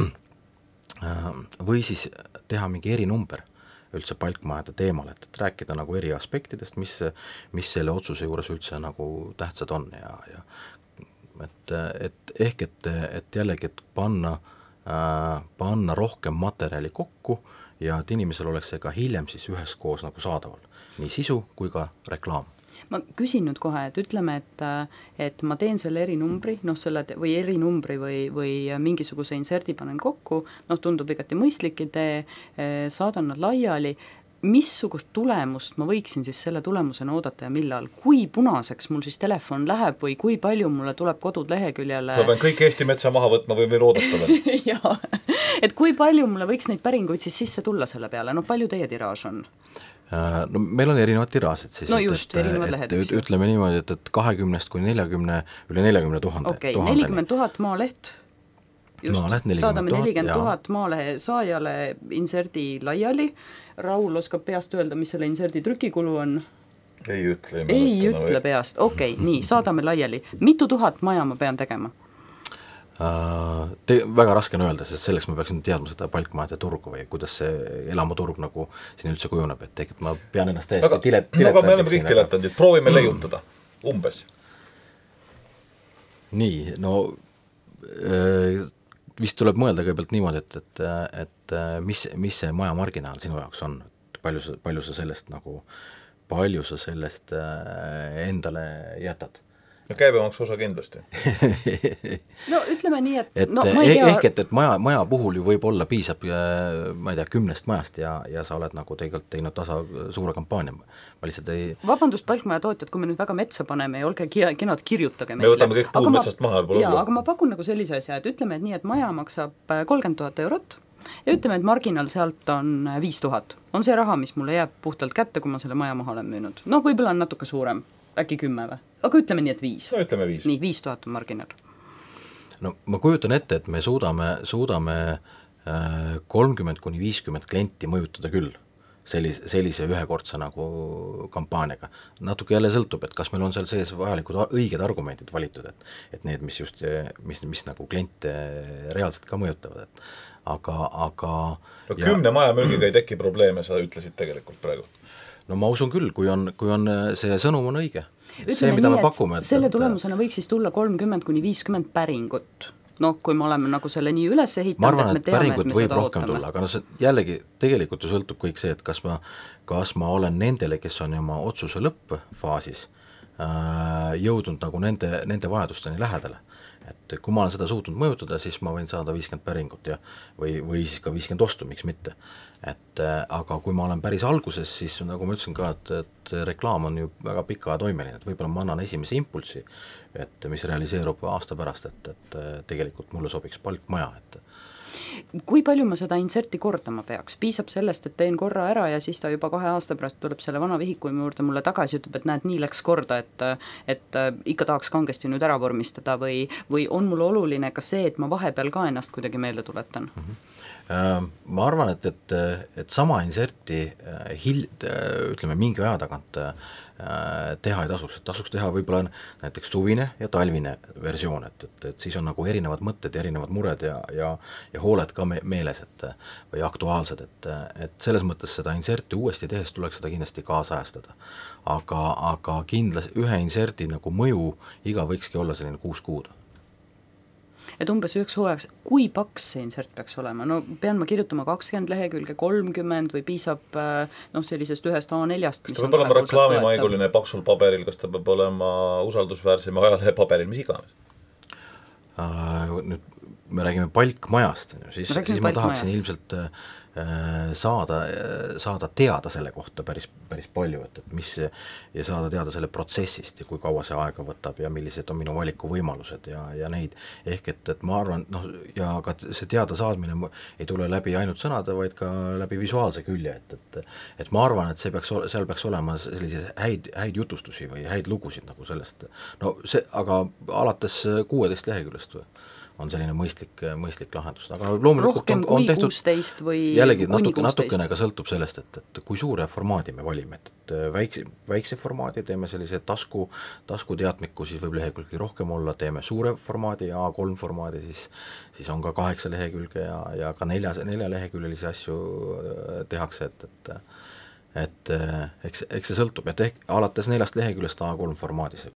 või siis teha mingi erinumber üldse Palkmajade teemal, et, et rääkida nagu eri aspektidest, mis, mis selle otsuse juures üldse nagu tähtsad on ja, ja et, et ehk, et, et jällegi, et panna äh, panna rohkem materjali kokku ja et inimesel oleks see ka hiljem siis üheskoos nagu saadaval, nii sisu kui ka reklaam. Ma küsin nüüd kohe, et ütleme, et, et ma teen selle erinumbri, noh selle või erinumbri või, või mingisuguse inserdi panen kokku, noh tundub igati mõistlik idee, saadan nad laiali, missugust tulemust ma võiksin siis selle tulemusena oodata ja millal, kui punaseks mul siis telefon läheb või kui palju mulle tuleb kodud leheküljele? Ma pean kõik Eesti metsa maha võtma või veel oodata veel? Jaa, et kui palju mulle võiks neid päringuid siis sisse tulla selle peale, no palju teie tiraaž on? No meil on erinevad tiraažid siis, no just, et, erinevad et, lehed, et ütleme niimoodi, et, et kahekümnest kuni neljakümne, üle neljakümne tuhande. Okei, nelikümmend tuhat maaleht, just, Maaleht, saadame nelikümmend tuhat maalehe saajale inserdi laiali, Raul oskab peast öelda, mis selle inserdi trükikulu on? Ei ütle, ei, ei ütle või? Peast, okei, nii, saadame laiali. Mitu tuhat maja ma pean tegema? Te, väga raske on öelda, sest selleks ma peaksin teadma seda Palkmajade turgu või kuidas see elamuturg nagu siin üldse kujuneb, et tegelikult ma pean ennast täiesti aga, tilet, tiletandid. No aga me oleme kõik tiletandid, proovime mm. leiutada, umbes. Nii, no äh, vist tuleb mõelda kõigepealt niimoodi, et, et, et mis, mis see maja marginaal sinu jaoks on, et palju sa, palju sa sellest nagu, palju sa sellest äh, endale jätad. No käibemaksu osa kindlasti. no ütleme nii, et, et no, ma ei tea... ehk et, et maja, maja puhul ju võib olla piisab, ma ei tea, kümnest majast ja, ja sa oled nagu tegelikult teinud tasa suure kampaania. Ma lihtsalt ei... Vabandust, Palkmaja tootjad, kui me nüüd väga metsa paneme ja olge kenad, kirjutage meile. Me võtame kõik puud metsast maha. Jaa, aga ma pakun nagu sellise asja, et ütleme, et nii, et maja maksab kolmkümmend tuhat eurot ja ütleme, et marginaal sealt on viis tuhat. On see raha, mis mulle jääb puhtalt kätte, kui ma selle maja maha olen müünud. No võib-olla on natuke suurem. Äkki kümme või? Aga ütleme nii, et viis. No ütleme viis. Nii, viis tuhat on marginaal. No ma kujutan ette, et me suudame, suudame kolmkümmend kuni viiskümmend klienti mõjutada küll sellise, sellise ühekordse nagu kampaaniaga. Natuke jälle sõltub, et kas meil on seal sees vajalikud õiged argumendid valitud, et, et need, mis just, mis, mis nagu kliente reaalselt ka mõjutavad. Et, aga, aga no kümne ja, maja müügiga ei teki probleeme, sa ütlesid tegelikult praegu. No ma usun küll, kui on, kui on see sõnum on õige. Ütleme see, mida nii, me pakume, et selle tulemusena võiks siis tulla kolmkümmend kuni viiskümmend päringut. No kui me oleme nagu selle nii üles ehitanud, ma arvan, et me et teame, päringut et me võib seda rohkem ootame. Tulla, aga no see jällegi tegelikult ju sõltub kõik see, et kas ma, kas ma olen nendele, kes on oma otsuse lõppfaasis äh, jõudnud nagu nende, nende vajadusteni lähedale. Et kui ma olen seda suutnud mõjutada, siis ma võin saada viiskümmend päringut ja, või, või siis ka viiskümmend ostu, miks mitte. Et, aga kui ma olen päris alguses, siis nagu ma ütlesin ka, et, et reklaam on ju väga pika toimeline, et võib-olla ma annan esimese impulsi, et mis realiseerub aasta pärast, et, et tegelikult mulle sobiks Palkmaja. Et kui palju ma seda inserti kordama peaks, piisab sellest, et teen korra ära ja siis ta juba kahe aasta pärast tuleb selle vana vihiku juurde mulle tagasi, ütleb, et näed, nii läks korda, et et ikka tahaks kangesti nüüd ära vormistada või, või on mul oluline ka see, et ma vahepeal ka ennast kuidagi meelde tuletan? Mm-hmm. Ma arvan, et, et, et sama inserti hil-, ütleme mingi aja tagant teha ei tasuks, et tasuks teha võib-olla näiteks suvine ja talvine versioon, et, et, et siis on nagu erinevad mõtted ja erinevad mured ja, ja, ja hooled ka me, meeles, et või aktuaalsed, et, et selles mõttes seda inserti uuesti tehes tuleks seda kindlasti kaasajastada. Aga, aga kindlasti ühe inserti nagu mõju iga võikski olla selline kuus kuud. Et umbes üheks hooajaks, kui paks see insert peaks olema? No pean ma kirjutama kakskümmend lehekülge, kolmkümmend või piisab noh, sellisest ühest A neljast? Kas ta peab olema reklaamimaiguline paksul paberil, kas ta peab olema usaldusväärsema ajalehe paberil, mis iganes? Uh, nüüd me räägime palkmajast, siis, siis ma tahaksin majast. ilmselt uh, saada, saada teada selle kohta päris, päris palju, et, et mis ja saada teada selle protsessist ja kui kaua see aega võtab ja millised on minu valikuvõimalused ja, ja neid. Ehk et, et ma arvan, noh, ja ka see teada saadmine ei tule läbi ainult sõnade, vaid ka läbi visuaalse külje, et, et, et ma arvan, et see peaks, seal peaks olema selliseid häid, häid jutustusi või häid lugusid nagu sellest. No see, aga alates kuueteist leheküljest või? On selline mõistlik, mõistlik lahendus. Aga rohkem on, on kui tehtud, kuusteist või jällegi natuke, natukene ka sõltub sellest, et, et kui suure formaadi me valime, et, et väikse, väikse formaadi teeme sellise tasku, tasku teatmiku, siis võib lehekülgi rohkem olla, teeme suure formaadi A kolm formaadi, siis, siis on ka kaheksa lehekülge ja, ja ka nelja, nelja leheküljelisi asju tehakse, et, et et eks, eks see sõltub, et ehk alates neljast leheküljest A kolm formaadis